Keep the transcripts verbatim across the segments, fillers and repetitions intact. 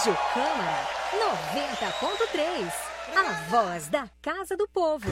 Rádio Câmara noventa ponto três, a voz da Casa do Povo.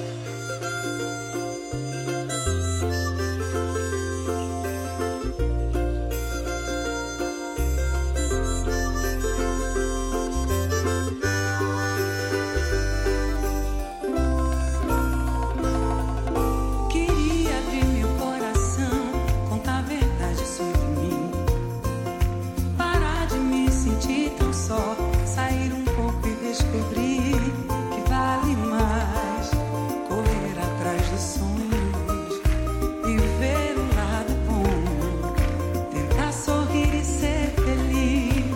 Sair um pouco e descobrir que vale mais correr atrás dos sonhos e ver o lado bom, tentar sorrir e ser feliz.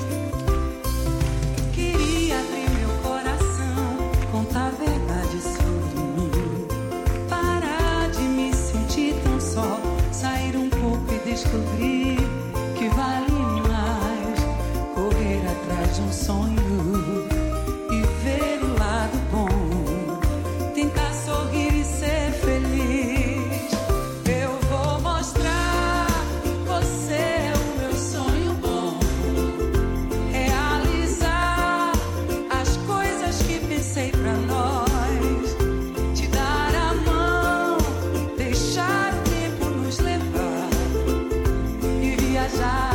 Queria abrir meu coração, contar a verdade sobre mim, parar de me sentir tão só, sair um pouco e descobrir que vale mais correr atrás de um sonho e ver o lado bom, tentar sorrir e ser feliz. Eu vou mostrar, você é o meu sonho bom, realizar as coisas que pensei pra nós, te dar a mão, deixar o tempo nos levar e viajar.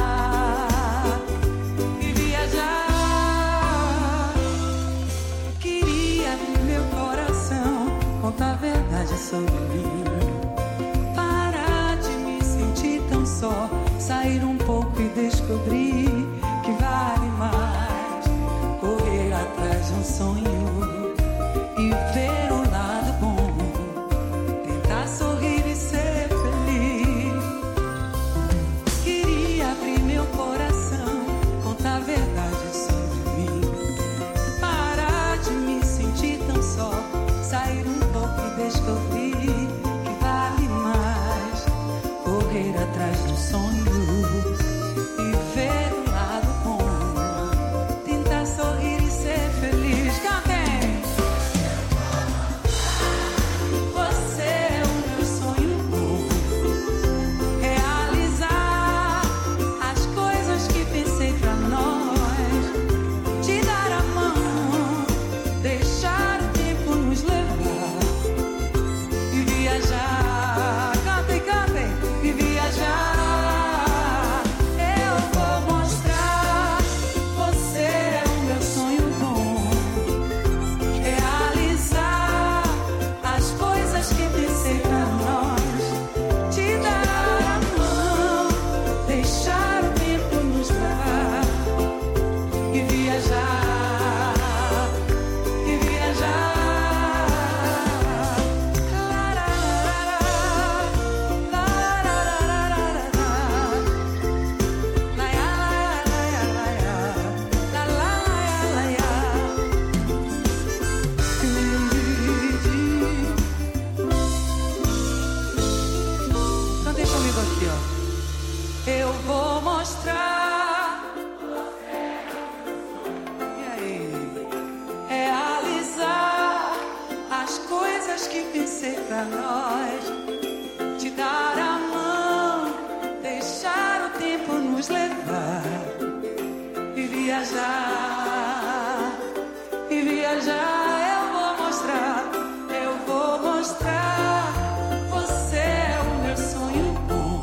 Contar a verdade sobre mim, parar de me sentir tão só, sair um pouco e descobrir que vale mais correr atrás de um sonho e ver o lado bom, tentar sorrir e ser feliz. Queria abrir meu coração, contar a verdade sobre mim, parar de me sentir tão só, sair um descobrir que vale mais correr atrás do sonho e ver o lado bom, tentar sorrir e ser feliz. Cantem! Você é o meu sonho bom, realizar as coisas que pensei pra nós, te dar a mão, deixar o tempo nos levar. Viajar, cantem, cantem, e viajar. Eu vou mostrar, você é o meu sonho bom, realizar as coisas que pensei pra nós, te dar a mão, deixar o tempo nos levar e viajar, e viajar. Eu vou mostrar, e aí, realizar as coisas que pensei pra nós, te dar a mão, deixar o tempo nos levar e viajar, e viajar. Eu vou mostrar, eu vou mostrar, você é o meu sonho bom,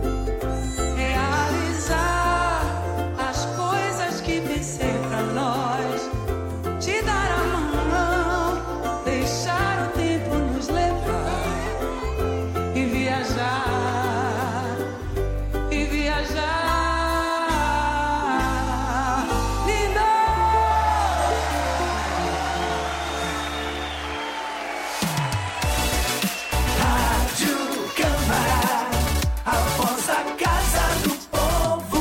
as coisas que pensei pra nós, te dar a mão, deixar o tempo nos levar e viajar, e viajar. Lindo! Rádio Câmara, a voz da Casa do Povo.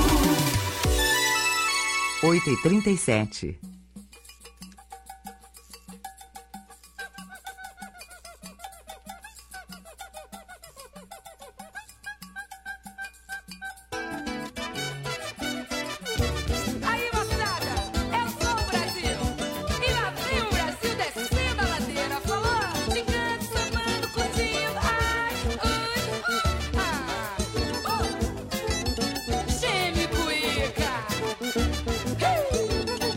oito e trinta e sete. Aí, moçada, eu sou o Brasil. E lá vem o Brasil descendo a ladeira. Falou, gigante, somando, curtindo. Ai, ui, uh, ah, uh. Geme, cuíca. Hey.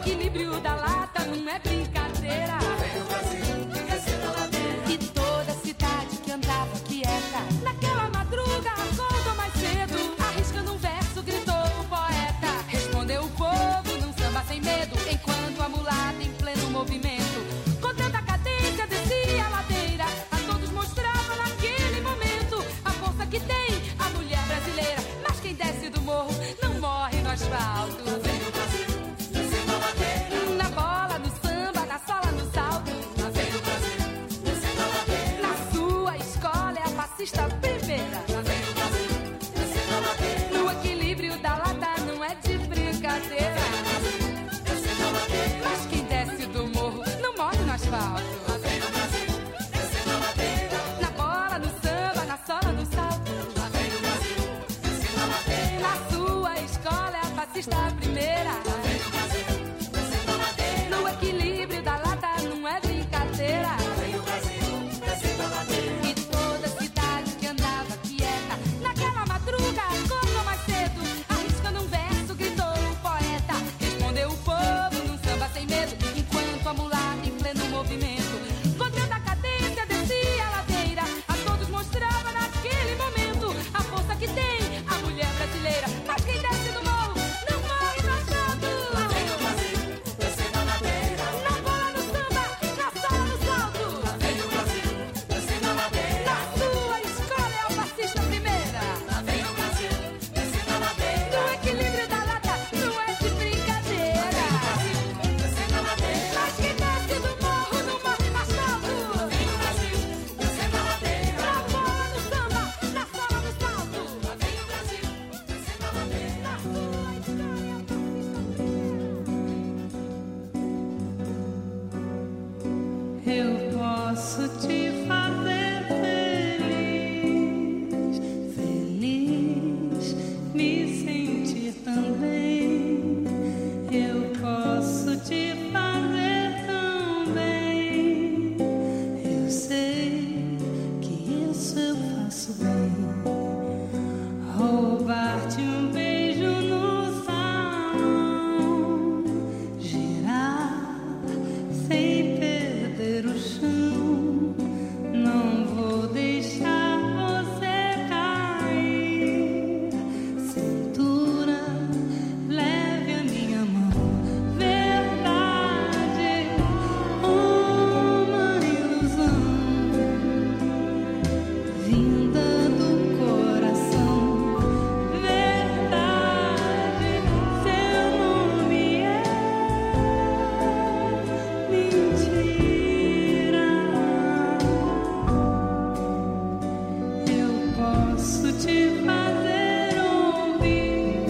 equilíbrio da lata não é brincadeira. Vem o Brasil, descendo a ladeira. E toda cidade que andava quieta, naquela madruga acordou mais cedo, arriscando um verso gritou o poeta. Respondeu o povo num samba sem medo, enquanto a mulata em pleno movimento, com tanta cadência descia a ladeira, a todos mostrava naquele momento a força que tem a mulher brasileira. Mas quem desce do morro não morre no asfalto. Vem o Brasil, descendo a ladeira. Na bola, no samba, na sola, no salto. Lá vem o Brasil, descendo a ladeira. Na sua escola é a fascista primeira. Lá vem o Brasil, descendo a ladeira. No equilíbrio da lata não é de brincadeira. Descendo a ladeira. Mas quem desce do morro não morre no asfalto. Lá vem o Brasil, descendo a ladeira. Na bola, no samba, na sola, no salto. Lá vem o Brasil, descendo a ladeira. Na sua escola é a fascista primeira. Lá vem o Brasil, descendo a ladeira. No equilíbrio da lata não é brincadeira. Lá vem o Brasil, descendo a ladeira. E toda cidade que andava quieta, naquela madruga acordou mais cedo, arriscando um verso gritou o poeta. Respondeu o povo num samba sem medo, enquanto a mulata em pleno movimento, com tanta cadência descia a ladeira, a todos mostrava naquele momento a força que tem a mulher brasileira. Mas quem desce do morro não morre no asfalto. Lá vem o Brasil, descendo a ladeira. Na bola, no samba, na sola, no salto. Lá vem o Brasil, descendo a ladeira. Na sua escola é a fascista primeira. Lá vem o Brasil, descendo a ladeira. No equilíbrio da lata não é de brincadeira. Descendo a ladeira. Mas quem desce do morro não morre no asfalto. Vem o Brasil, descendo a ladeira. Na bola, no samba, na sola, no salto. Lá vem o Brasil, descendo a ladeira. Na sua Eu posso te fazer feliz, feliz, me sentir também. Eu posso te fazer tão bem. Eu sei que isso eu faço bem. Roubar-te um beijo no salão, girar sem perder o chão. Não vou deixar você cair. Cintura, leve a minha mão. Verdade, uma ilusão vinda do coração. Verdade, seu nome é mentira. Eu posso te fazer ouvir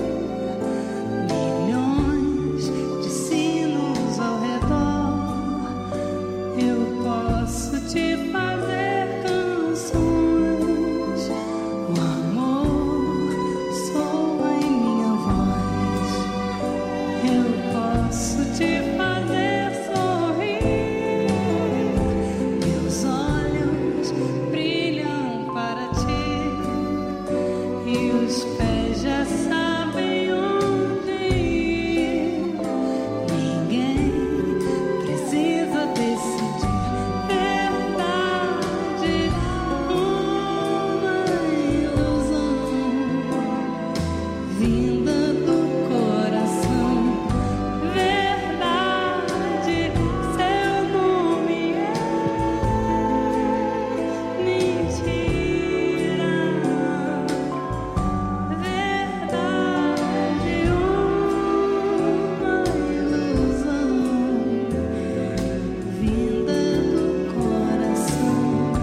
milhões de sinos ao redor. Eu posso te fazer canções. O amor soa em minha voz. Eu posso te fazer sorrir. Meus olhos brilham para ti e os pés já sabem onde ir. Ninguém precisa decidir. Verdade, uma ilusão vinda do coração. Verdade, seu nome é mentira. Verdade, uma ilusão vinda do coração.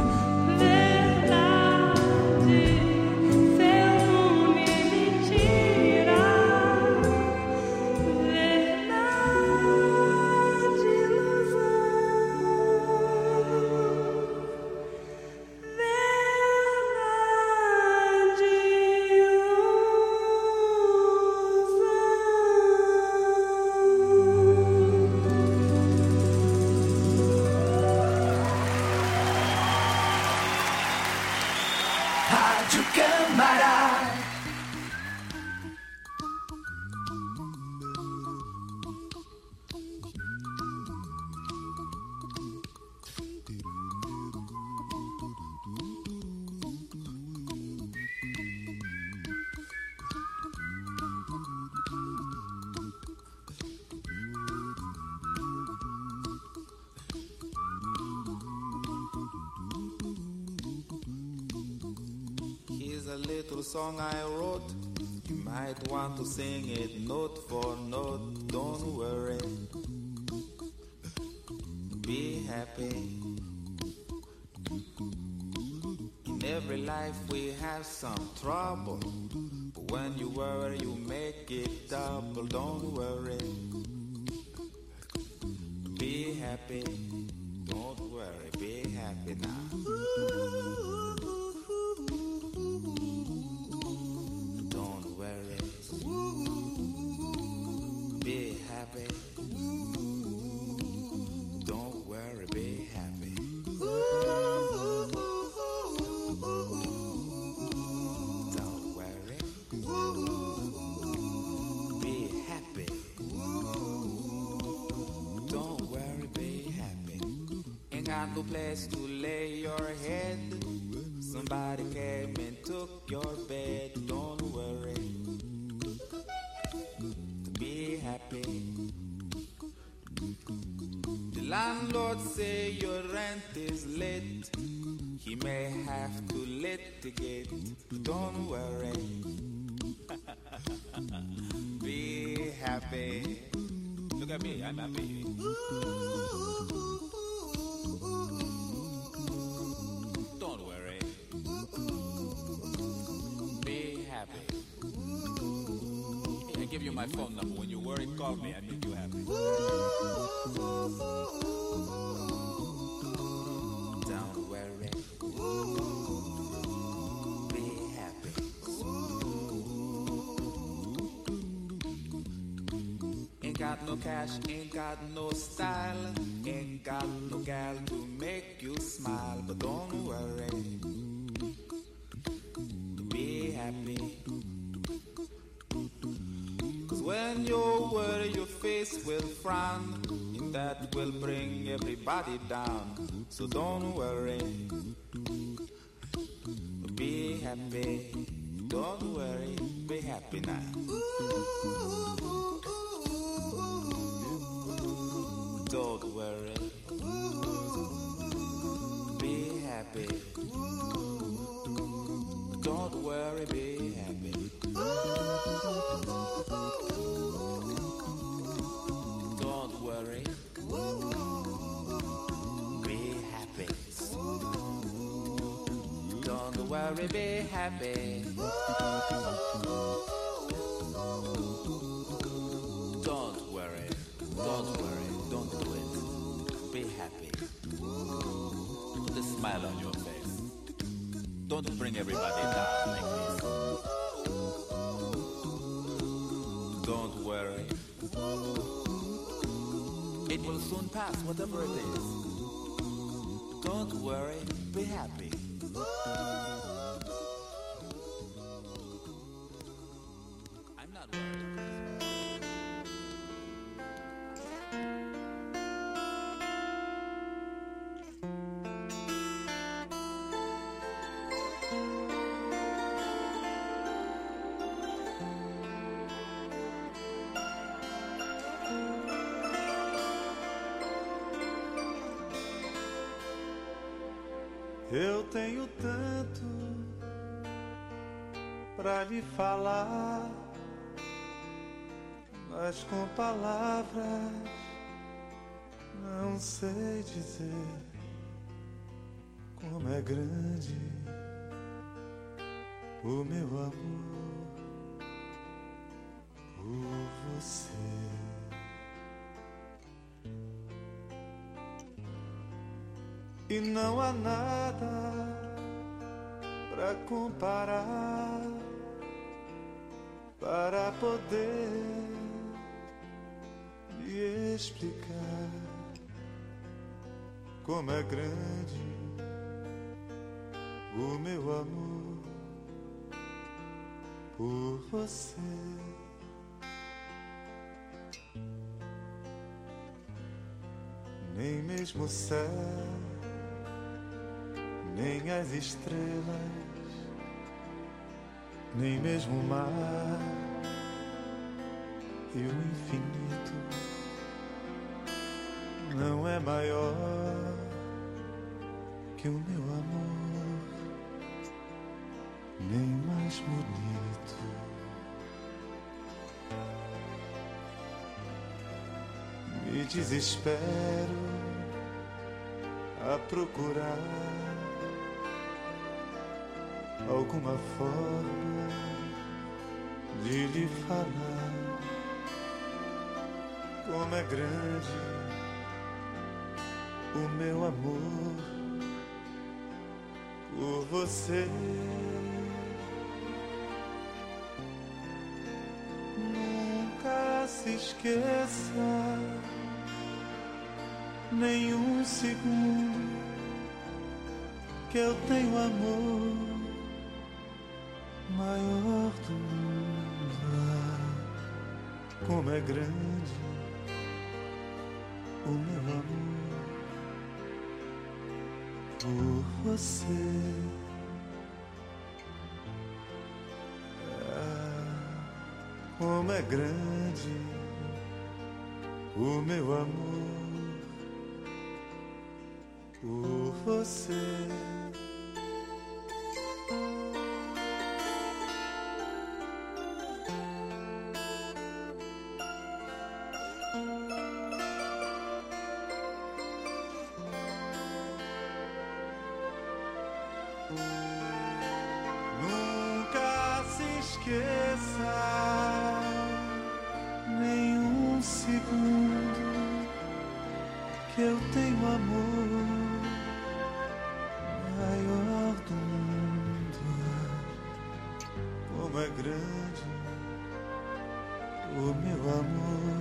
Verdade, seu nome é mentira. Verdade, Rádio Câmara. little song I wrote. You might want to sing it note for note. Don't worry, be happy. In every life we have some trouble, but when you worry you make it double. Don't worry, be happy. Don't worry, be happy now. Don't worry, be happy. Don't worry, be happy. Don't worry, be happy. Don't worry, be happy. Ain't got no place to lay your head. Somebody came and took your bed. Don't worry, be happy. The landlord say your rent is late. He may have to litigate. Don't worry, be happy. Look at me, I'm happy. Don't worry, be happy. I give you my phone number. When you worry, call me. I make you happy. Don't worry, be happy. Ain't got no cash, ain't got no style, ain't got no gal to make you smile. But don't worry, be happy. Cause when you worry your face will frown, and that will bring everybody down. So don't worry, be happy. Don't worry, be happy now. Don't worry, be happy. Don't worry, be happy. Don't worry, be happy. Don't worry, be happy. Don't worry, don't worry, don't do it. Be happy. Put a smile on your face. Don't bring everybody down like this. Don't worry, it will soon pass, whatever it is. Don't worry, be happy. I'm not worried. Eu tenho tanto pra lhe falar, mas com palavras não sei dizer como é grande o meu amor por você. E não há nada pra comparar, para poder lhe explicar como é grande o meu amor por você. Nem mesmo o céu, nem as estrelas, nem mesmo o mar e o infinito não é maior que o meu amor nem mais bonito. Me desespero a procurar alguma forma de lhe falar como é grande o meu amor por você. Nunca se esqueça nenhum segundo que eu tenho amor maior do mundo. Ah, como é grande o meu amor por você. Ah, como é grande o meu amor por você. Nunca se esqueça nenhum segundo que eu tenho amor maior do mundo. Como é grande o meu amor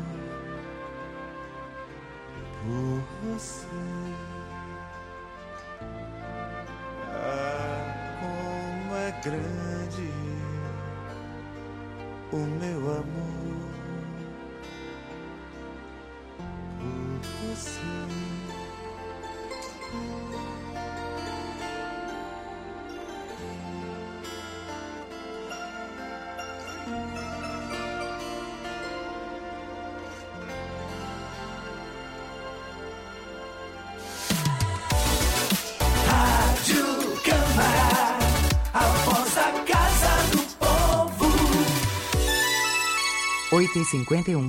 por você. Ah, como é grande o meu amor por você. Rádio Câmara, a voz da Casa do Povo. oito e cinquenta e um.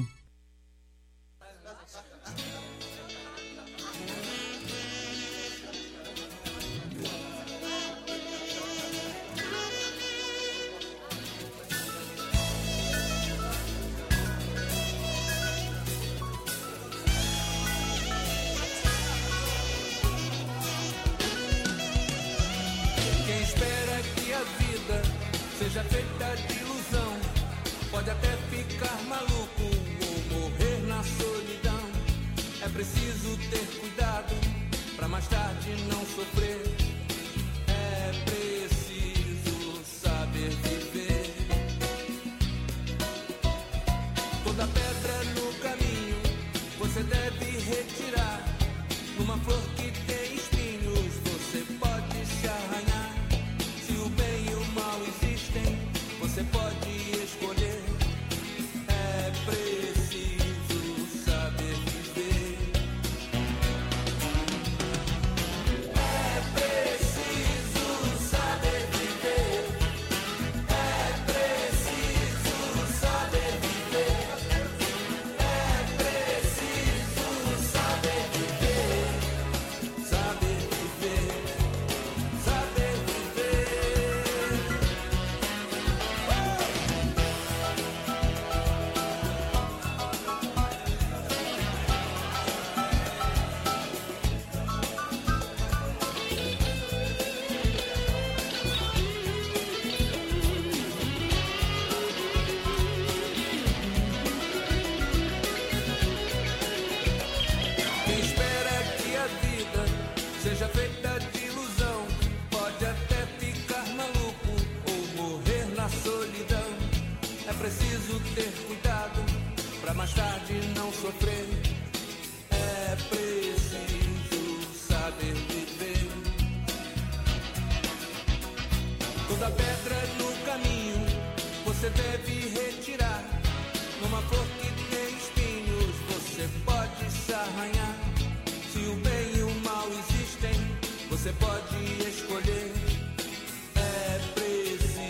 Quem espera que a vida seja feita de ilusão pode até ficar maluco ou morrer na solidão. É preciso ter cuidado pra mais tarde não sofrer. É preciso saber viver. Toda pedra no caminho você deve retirar. Numa flor que tem espinhos você pode se arranhar. Se o bem e o mal existem, você pode escolher. É preciso saber viver. É preciso saber viver. É preciso saber viver. É preciso saber viver. Saber viver. Saber viver. Quem espera que a vida seja feita de ilusão pode até ficar maluco ou morrer na solidão. É preciso ter cuidado pra mais tarde não sofrer. É preciso saber viver. Toda pedra no caminho você deve retirar. Numa flor que tem espinhos você pode se arranhar. Se o bem e o mal existem, você pode escolher. É preciso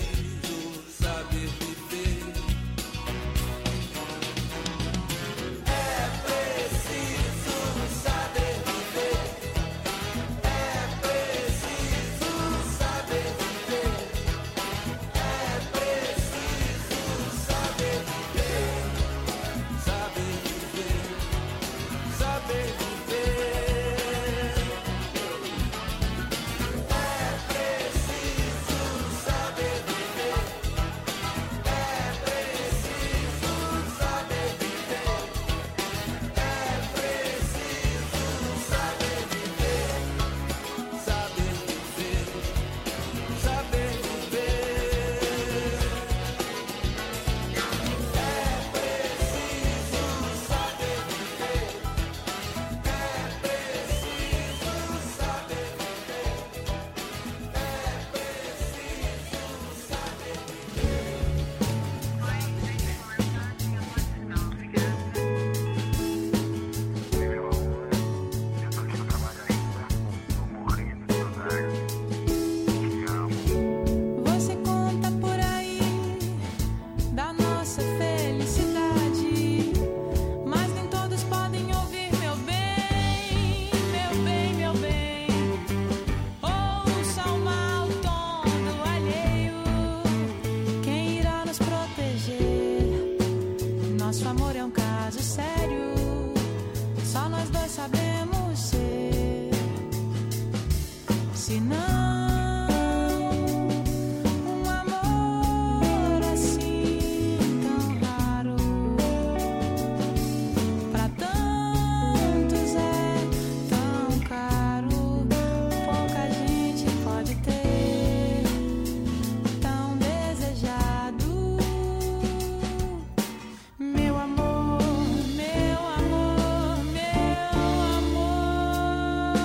se não um amor assim tão raro pra tantos é tão caro, pouca gente pode ter tão desejado. Meu amor, meu amor, meu amor.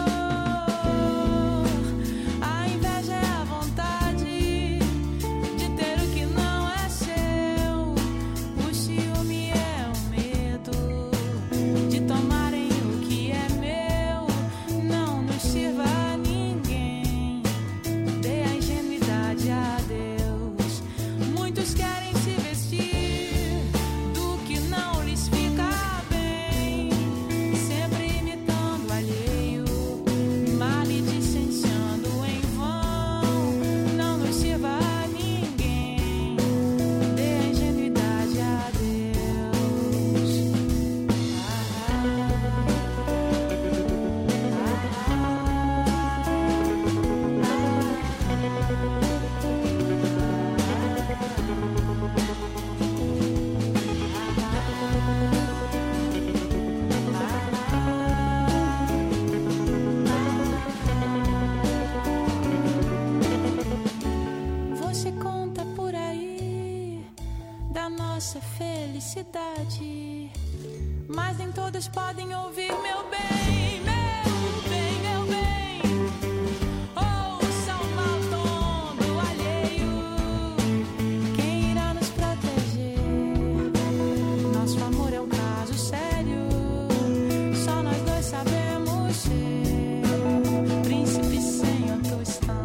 A inveja é a vontade de ter o que não é seu. O ciúme é o medo de tomarem o que é meu. Não nos sirva a ninguém, dê a ingenuidade a Deus. Muitos querem se vestir do que não lhes fica bem, sempre imitando o alheio, maledicenciando em vão. Não nos sirva a ninguém, dê a ingenuidade a Deus. Você conta por aí da nossa felicidade, mas nem todos podem ouvir meu bem, meu bem, meu bem. Ouça o mal tom do alheio, quem irá nos proteger? Nosso amor é um caso sério, só nós dois sabemos ser príncipe sem o tostão.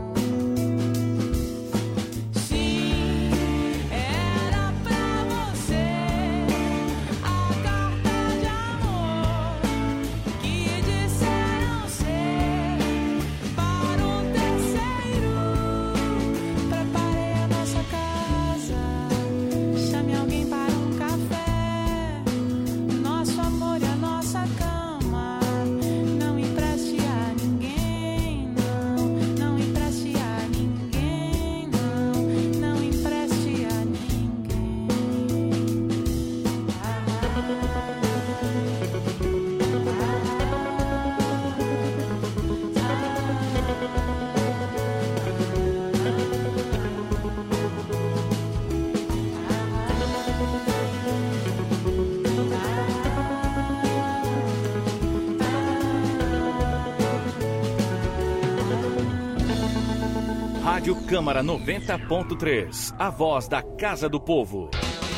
Sim, era pra você a carta de amor que disseram ser para um terceiro. Preparei a nossa casa, chame alguém para um café. Nosso amor e a nossa cama, não empreste a ninguém, não. Não empreste a ninguém, não. Não empreste a ninguém. Rádio Câmara noventa ponto três, a voz da Casa do Povo.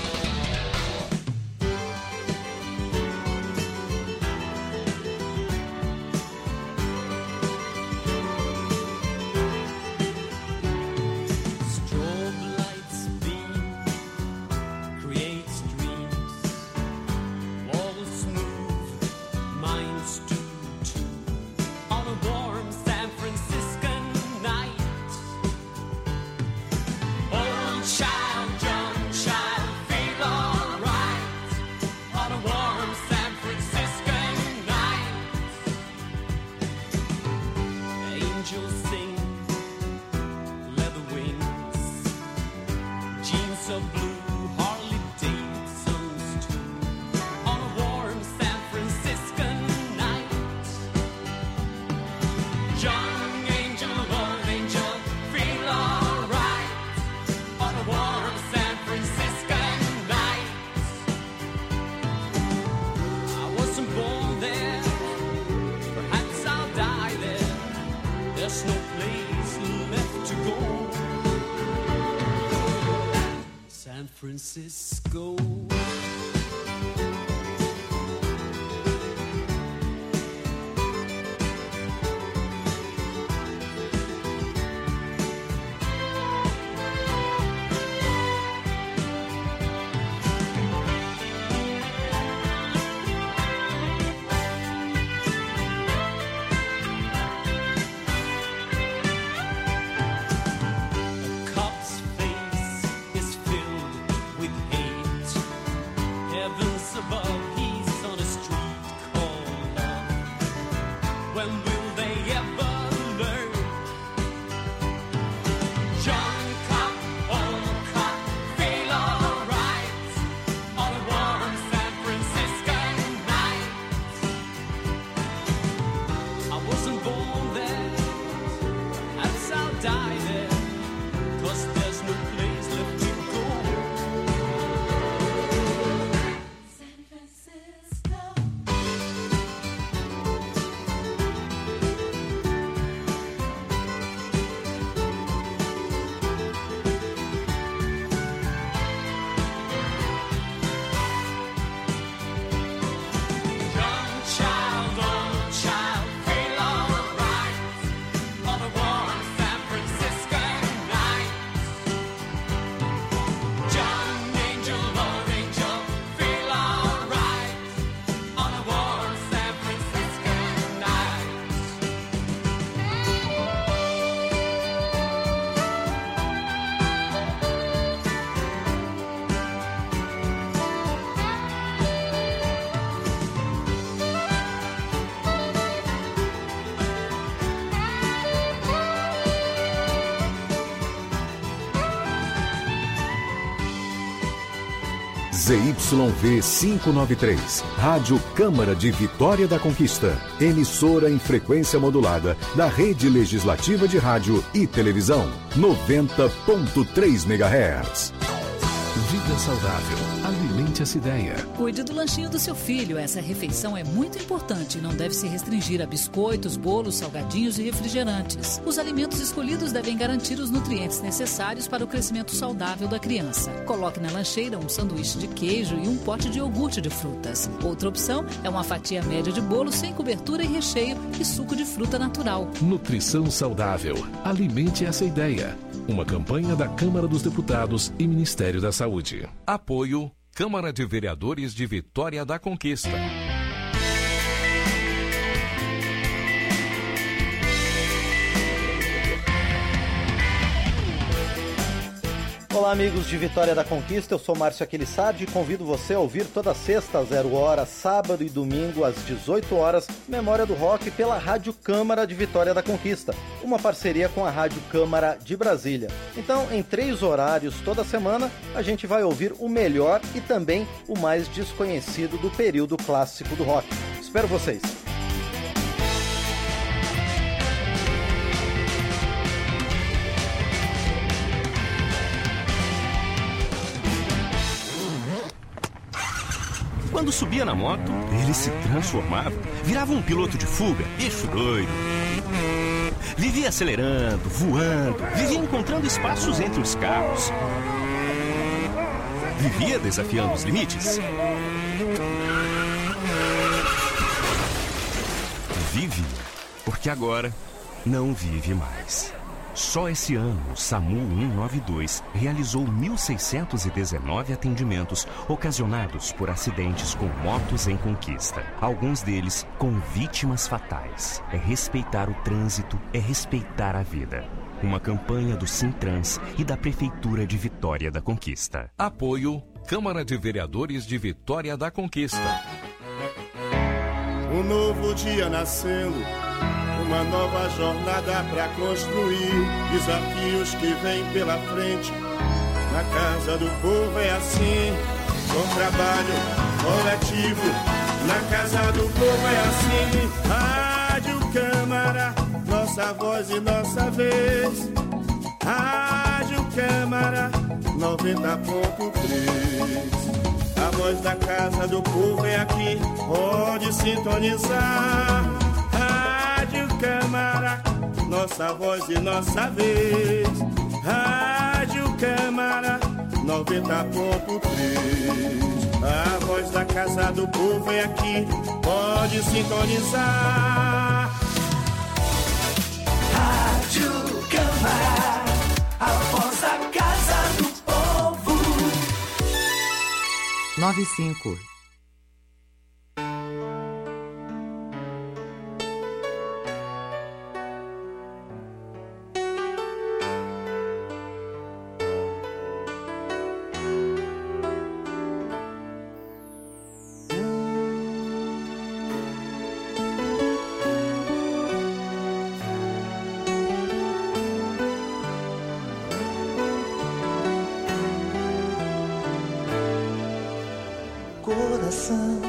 Strobe lights beam, creates dreams, walls move, minds do too. On a warm San Franciscan night, old child, young child, feel alright. On a warm San Franciscan night, angels sing, leather wings, jeans of blue, Harley Davidsons too. On a warm San Franciscan night, young angel, old angel, feel alright. On a warm San Franciscan night, I wasn't born there, perhaps I'll die there. There's no place left to go. San Francisco. A cop's face is filled with hate. Z Y V quinhentos e noventa e três, Rádio Câmara de Vitória da Conquista, emissora em frequência modulada da Rede Legislativa de Rádio e Televisão, noventa ponto três megahertz. Vida saudável. Alimente essa ideia. Cuide do lanchinho do seu filho. Essa refeição é muito importante e não deve se restringir a biscoitos, bolos, salgadinhos e refrigerantes. Os alimentos escolhidos devem garantir os nutrientes necessários para o crescimento saudável da criança. Coloque na lancheira um sanduíche de queijo e um pote de iogurte de frutas. Outra opção é uma fatia média de bolo sem cobertura e recheio e suco de fruta natural. Nutrição saudável. Alimente essa ideia. Uma campanha da Câmara dos Deputados e Ministério da Saúde. Apoio Câmara de Vereadores de Vitória da Conquista. Olá, amigos de Vitória da Conquista, eu sou Márcio Aquilissardi e convido você a ouvir toda sexta às zero hora, sábado e domingo às dezoito horas, Memória do Rock pela Rádio Câmara de Vitória da Conquista, uma parceria com a Rádio Câmara de Brasília. Então, em três horários toda semana, a gente vai ouvir o melhor e também o mais desconhecido do período clássico do rock. Espero vocês! Quando subia na moto, ele se transformava, virava um piloto de fuga, bicho doido. Vivia acelerando, voando, vivia encontrando espaços entre os carros. Vivia desafiando os limites. Vive, porque agora não vive mais. Só esse ano, o SAMU cento e noventa e dois realizou mil seiscentos e dezenove atendimentos ocasionados por acidentes com motos em conquista. Alguns deles com vítimas fatais. É respeitar o trânsito, é respeitar a vida. Uma campanha do Sintrans e da Prefeitura de Vitória da Conquista. Apoio Câmara de Vereadores de Vitória da Conquista. Um novo dia nascendo, uma nova jornada pra construir, desafios que vêm pela frente. Na casa do povo é assim, com trabalho coletivo. Na casa do povo é assim, Rádio Câmara, nossa voz e nossa vez. Rádio Câmara, noventa ponto três. A voz da casa do povo é aqui, pode sintonizar. Rádio Câmara, nossa voz e nossa vez. Rádio Câmara, noventa ponto três. A voz da casa do povo é aqui, pode sintonizar. Rádio Câmara, a voz da casa do povo. nove cinco. Coração,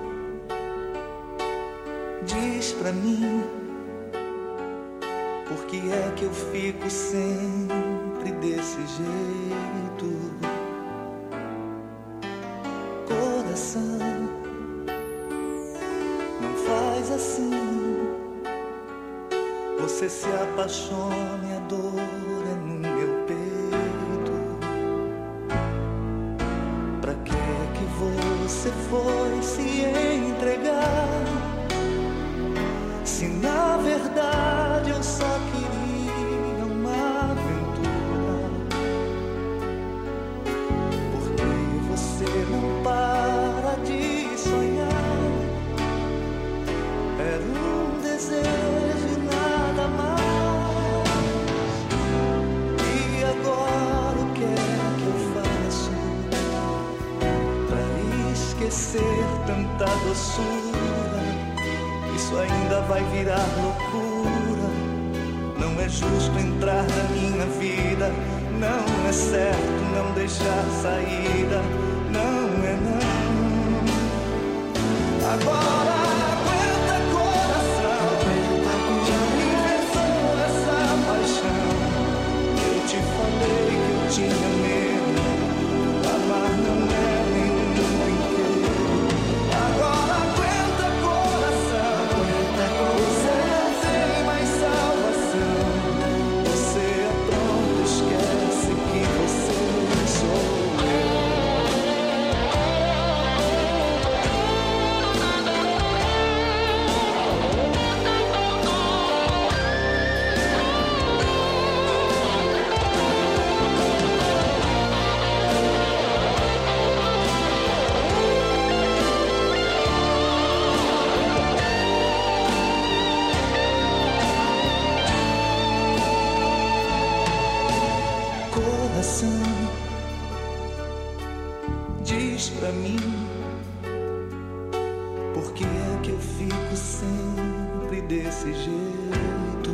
diz pra mim, por que é que eu fico sempre desse jeito? Coração, não faz assim. Você se apaixona e a dor é no meu peito. Pra que que você foi se entregar? Se na verdade eu só queria uma aventura. Porque você não para de sonhar. Era um desejo e nada mais. E agora o que é que eu faço pra esquecer tanta doçura? Isso ainda vai virar loucura. Não é justo entrar na minha vida. Não é certo não deixar saída. Não é não. Agora aguenta, coração. Já me inventou essa paixão. Eu te falei que eu tinha medo. Amar não é nenhum brinquedo. Agora aguenta, coração. Você não tem mais salvação. Você é pronto, esquece que você sou coração, diz pra mim, por que é que eu fico sempre desse jeito?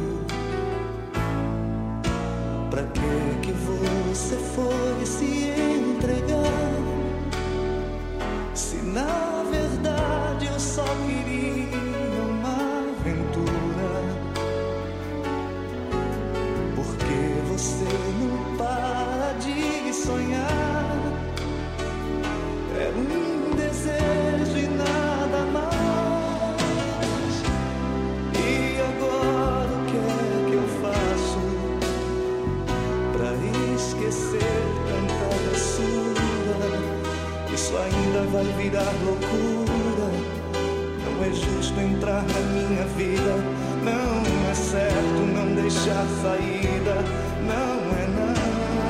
Pra que que você foi se entregar? Se na verdade eu só queria uma aventura. Porque você não para de sonhar. É um desejo e nada mais. E agora o que é que eu faço pra esquecer tanta doçura? Isso ainda vai virar loucura. Não é justo entrar na minha vida. Não é certo não deixar saída. Não é não.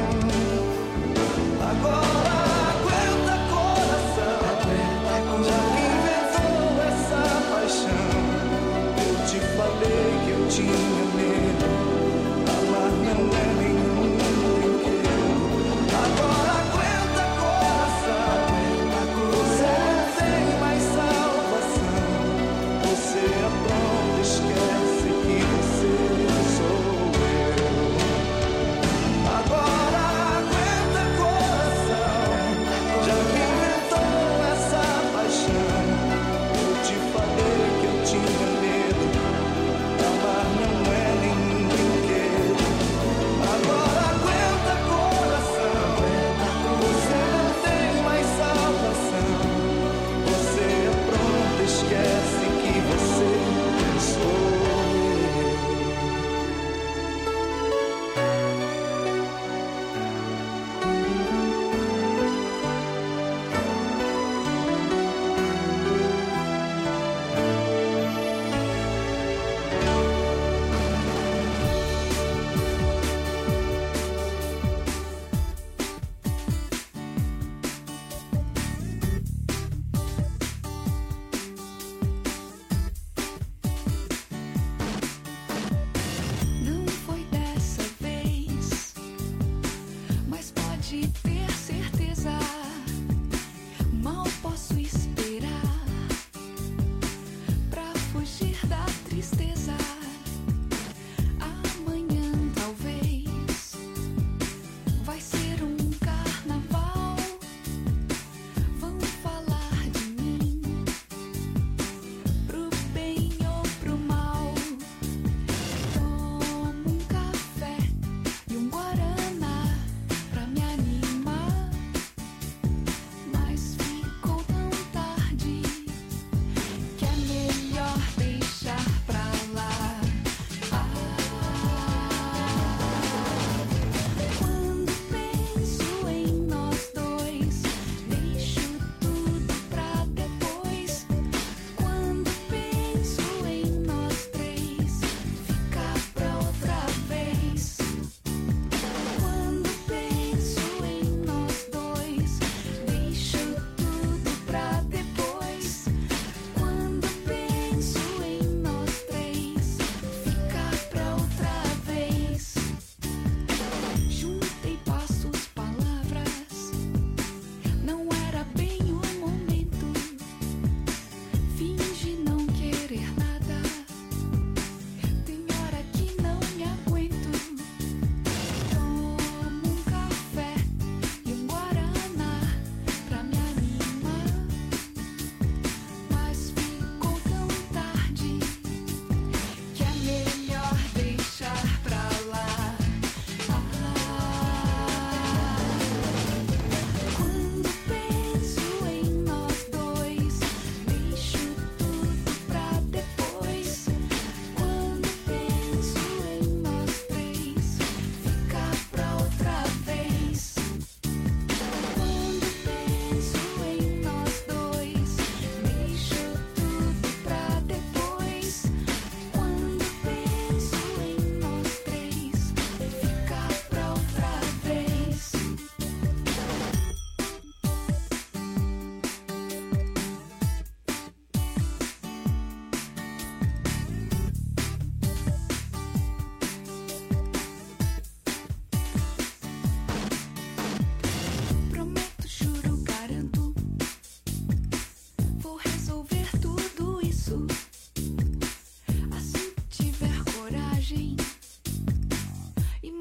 Agora aguenta, coração. Já que inventou essa paixão. Eu te falei que eu tinha medo. Amar não é nenhum brinquedo. Agora aguenta, coração. Você não tem mais salvação. Você é pronto, esquece que você sou eu.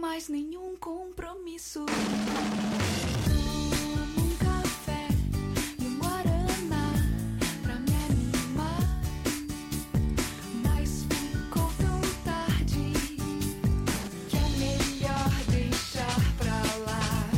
mais nenhum compromisso. Tomo um café e um guaraná pra me animar, mas ficou tão tarde que é melhor deixar pra lá.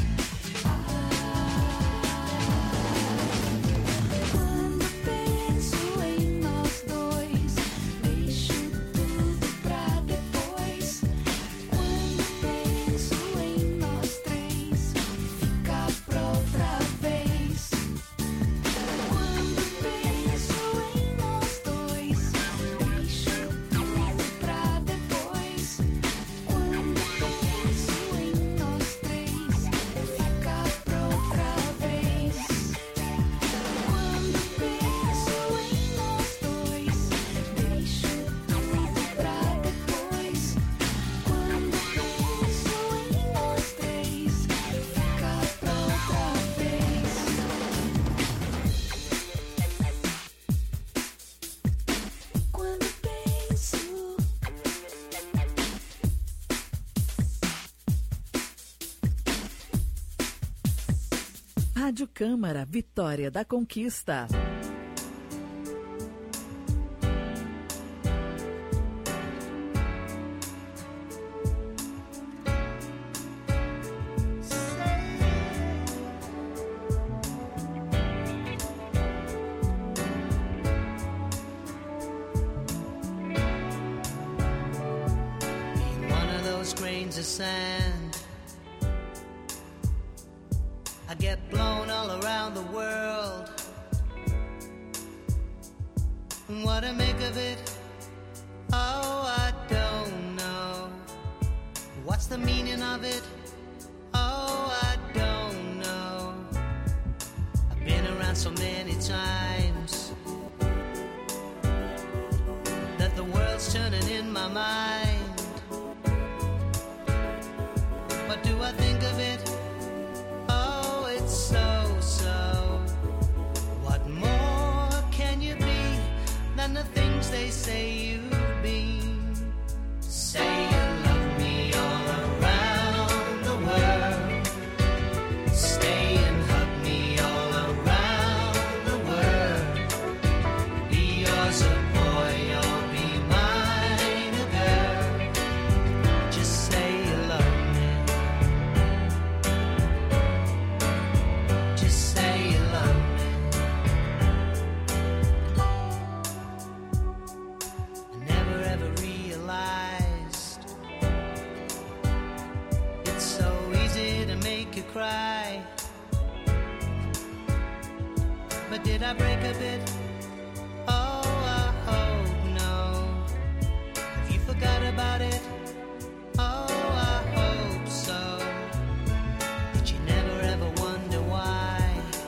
Quando penso em nós dois, deixo tudo pra depois. Quando penso em nós três, fica pra outra vez. Quando penso em nós dois, deixo tudo pra depois. Quando penso em nós três, fica pra outra vez. Quando penso em nós dois, deixo tudo pra depois. Quando penso em nós três, fica pra outra vez. Quando penso Rádio Câmara, Vitória da Conquista. One of those grains of sand, I get blown all around the world. What to make of it? Oh, I don't know. What's the meaning of it? Oh, I don't know. I've been around so many times that the world's turning in my mind. What do I think of it? Oh, it's so, so. What more can you be than the things they say you've been? Say you love me all around the world. Stay and hug me all around the world. Be yours a boy, or be mine a girl. Just say you love me. Just say you love me. I never ever realized it's so easy to make you cry. But did I break a bit? Oh, I hope no. Have you forgot about it? Oh, I hope so. Did you never ever wonder why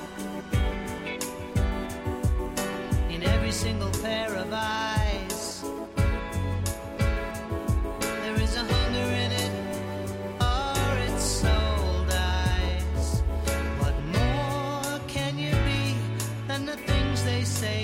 in every single pair of eyes there is a hunger in it, or its soul dies? What more can you be than the things they say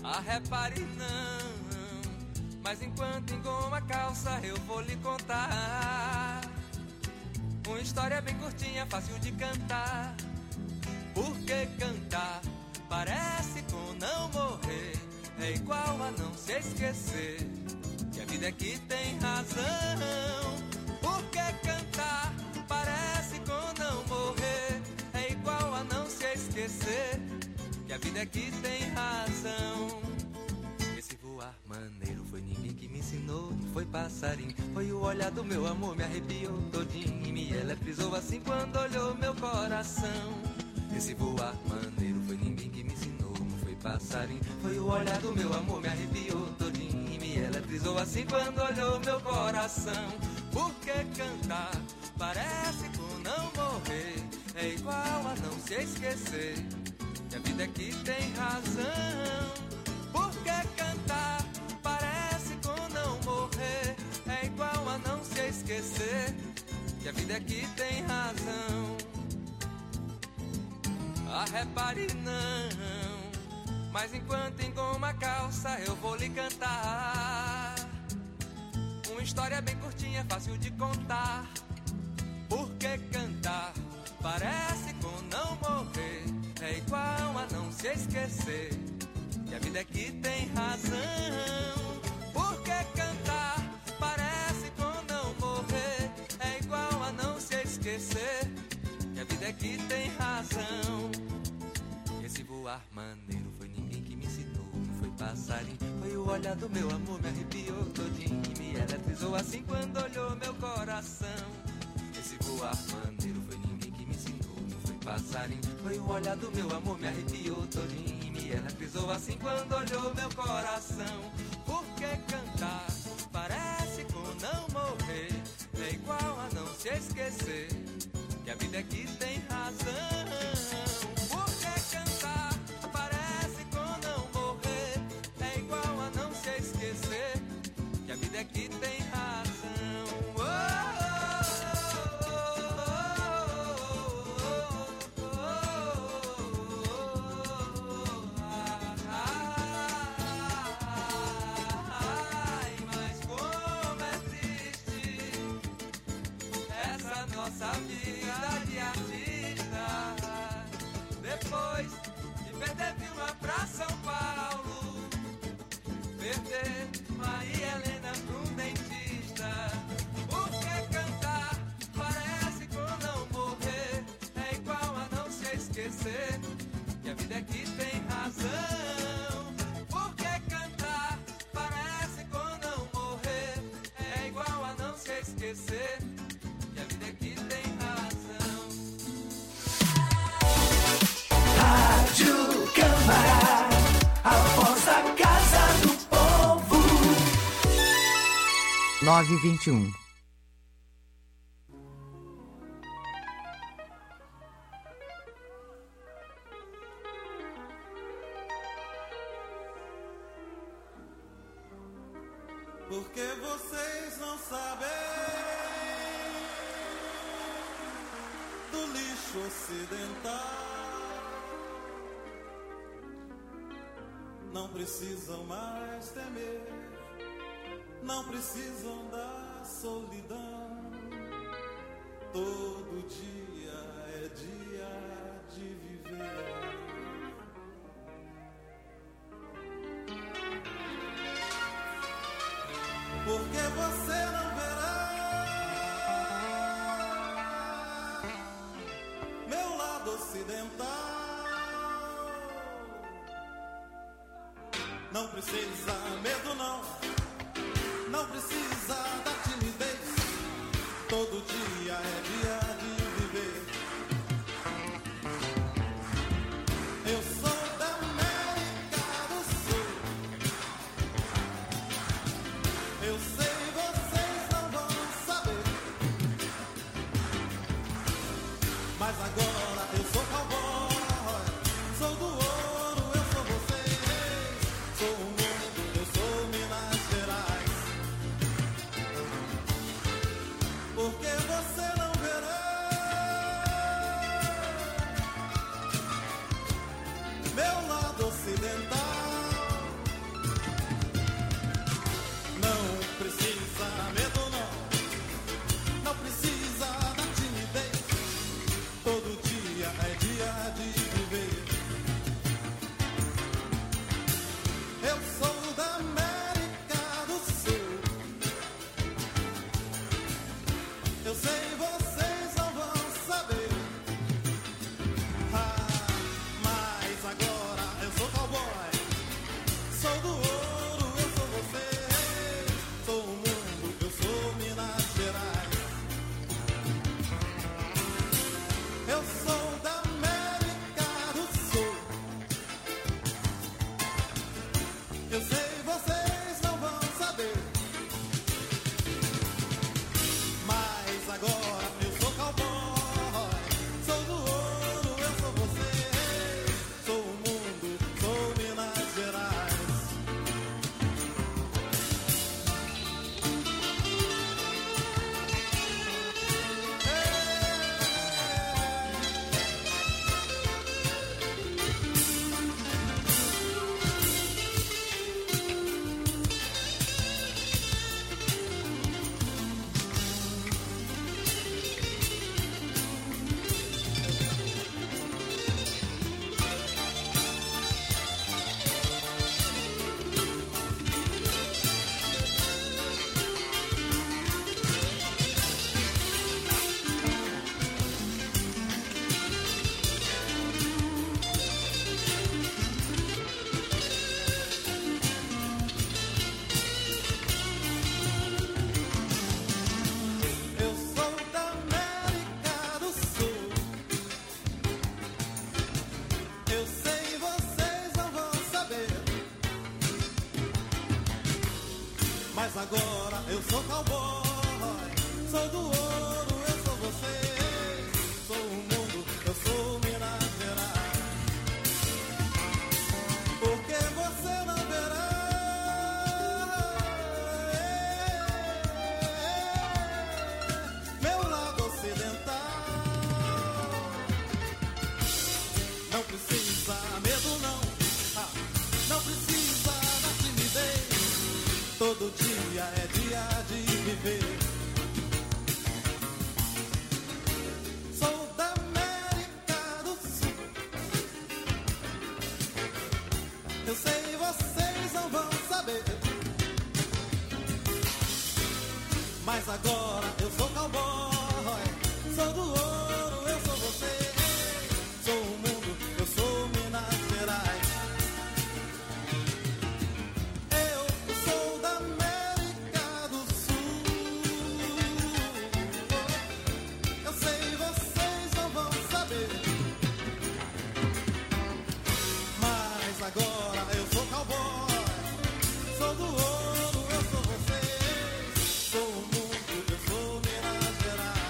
Ah, repare não, mas enquanto engoma a calça eu vou lhe contar uma história bem curtinha, fácil de cantar. Porque cantar parece com não morrer, é igual a não se esquecer que a vida é que tem razão. Porque cantar parece com não morrer, é igual a não se esquecer que a vida é que tem razão. Esse voar maneiro foi ninguém que me ensinou, não foi passarinho, foi o olhar do meu amor, me arrepiou todinho e me eletrizou assim quando olhou meu coração. Esse voar maneiro foi ninguém que me ensinou, não foi passarinho, foi o olhar do meu amor, me arrepiou todinho e me eletrizou assim quando olhou meu coração. Porque cantar parece com não morrer, é igual a não se esquecer que a vida é que tem razão. Porque cantar parece com não morrer, é igual a não se esquecer que a vida é que tem razão. Ah, repare não, mas enquanto engoma a calça eu vou lhe cantar uma história bem curtinha, fácil de contar. Porque cantar parece com não morrer, é igual a não se esquecer que a vida é que tem razão. Porque cantar parece com não morrer, é igual a não se esquecer que a vida é que tem razão. Esse voar maneiro foi ninguém que me ensinou, não foi passarinho, foi o olhar do meu amor, me arrepiou todinho e me eletrizou assim quando olhou meu coração. Esse voar maneiro foi ninguém que me ensinou, não foi passarinho, foi o olhar do meu amor, me arrepiou todinho e me eletrizou assim quando olhou meu coração. Porque cantar parece com não morrer, é igual a não se esquecer que a vida é que tem razão. Porque cantar parece com não morrer, é igual a não se esquecer que a vida é que tem razão. Oh, oh, oh, oh, oh, oh, ai, mas como é triste essa nossa vida de artista. Depois de perder Vilma pra São Paulo, perder Maria Helena pra um dentista. Porque cantar parece com não morrer, é igual a não se esquecer que a vida é que tem razão. Porque cantar parece com não morrer, é igual a não se esquecer que a vida é que tem razão. Rádio Câmara, a voz da Casa do Povo. nove e vinte e um. Porque vocês não sabem do lixo ocidental. Não precisam mais temer, não precisam da solidão. Todo dia é dia de viver. Porque você não verá meu lado ocidental. Não precisa medo não, não precisa da timidez. Todo dia é dia de viver. Eu sou da América do Sul. Eu sei, vocês não vão saber. Mas agora eu sou cowboy, sou do ouro, eu sou vocês. Sou o mundo, eu sou Minas Gerais. Porque você não verá Mas agora eu sou cowboy, sou do ouro, eu sou você. Sou o mundo, eu sou Minas Gerais. Porque você não verá meu lado ocidental. Não precisa medo não, ah, não precisa da timidez. Todo dia é dia de viver. Sou da América do Sul. Eu sei, vocês não vão saber. Mas agora eu sou cowboy, sou do ouro, eu sou você. Sou o mundo, eu sou Minas Gerais. Eu sou da América do Sul. Eu sei, vocês não vão saber. Mas agora eu sou cowboy, sou do ouro, eu sou você. Sou o mundo, eu sou Minas Gerais.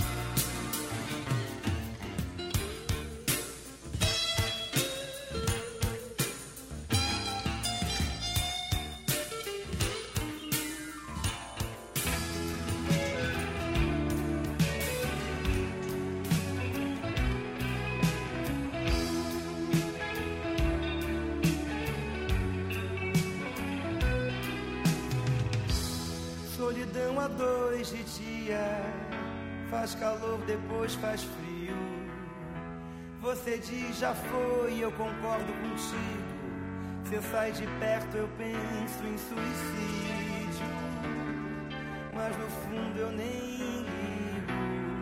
Solidão a dois de dia, faz calor, depois faz frio. Você diz já foi, eu concordo contigo. Você sai de perto, eu penso em suicídio. Mas no fundo eu nem ligo.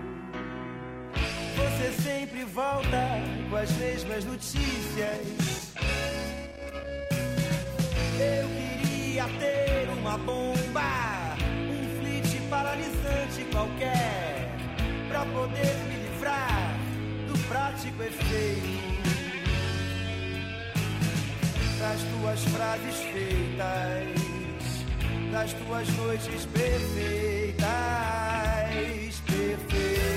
Você sempre volta com as mesmas notícias. Eu queria ter uma bomba, um flit paralisante qualquer, pra poder me livrar do prático efeito das tuas frases feitas, das tuas noites perfeitas, perfeitas.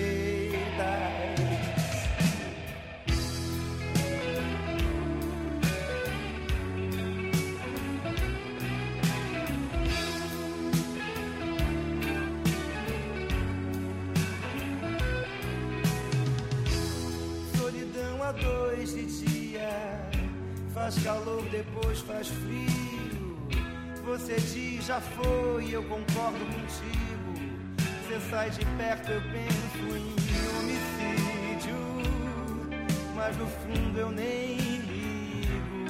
Solidão a dois de dia, faz calor, depois faz frio. Você diz já foi, eu concordo contigo. Você sai de perto, eu penso em homicídio. Mas no fundo eu nem ligo.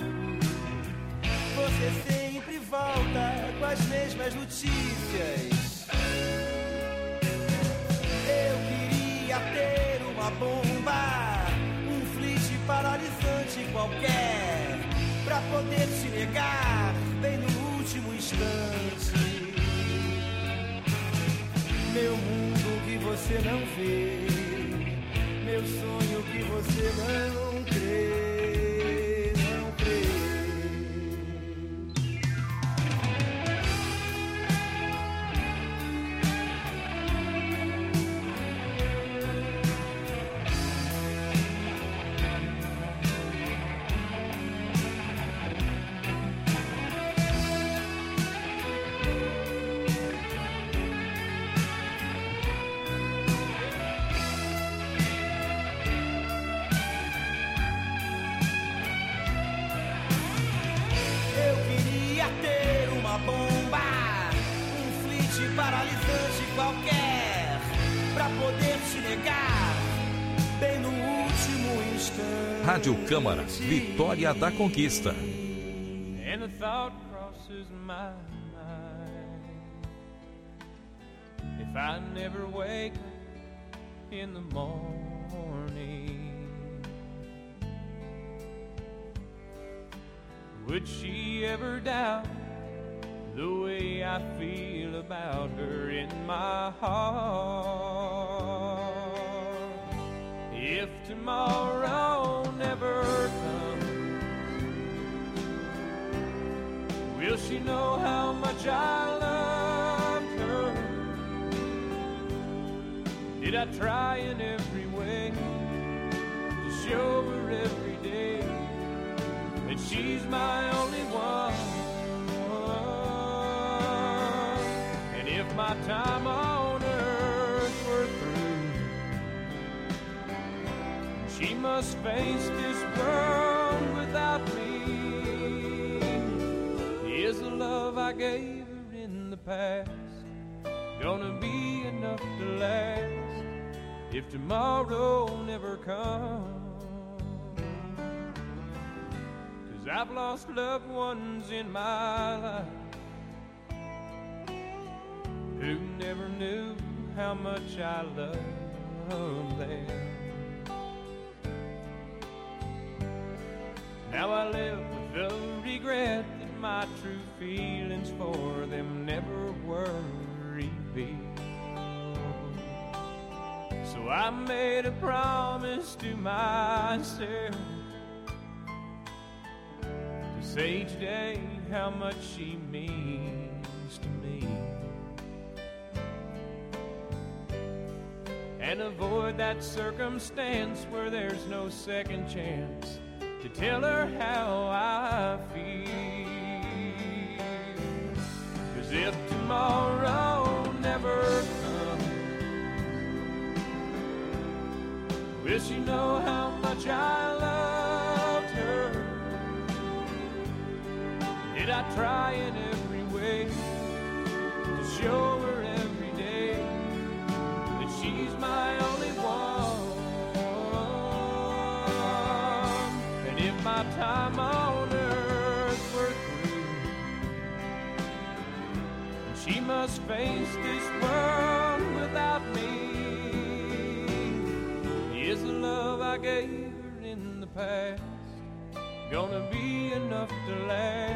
Você sempre volta com as mesmas notícias. Eu queria ter uma bomba, um flit paralisante qualquer, pra poder te negar bem no último instante. Meu mundo que você não vê, meu sonho que você não crê, não crê. Paralisante qualquer, pra poder te negar bem no último instante. Rádio Câmara, Vitória da Conquista. And the thought crosses my mind, if I never wake up in the morning, would she ever doubt the way I feel about her in my heart? If tomorrow never comes, Will she know how much I loved her? Did I try in every way to show her every day that she's my only one? And if my time on earth were through, she must face this world without me. Is the love I gave her in the past gonna be enough to last if tomorrow never comes? 'Cause I've lost loved ones in my life who never knew how much I loved them. Now I live with the regret that my true feelings for them never were revealed. So I made a promise to myself to say each day how much she means to me, and avoid that circumstance where there's no second chance to tell her how I feel. 'Cause if tomorrow never comes, will she know how much I loved her? Did I try in every way to show her every day that she's my only one? And if my time on earth were through, she must face this world without me. Is the love I gave her in the past gonna be enough to last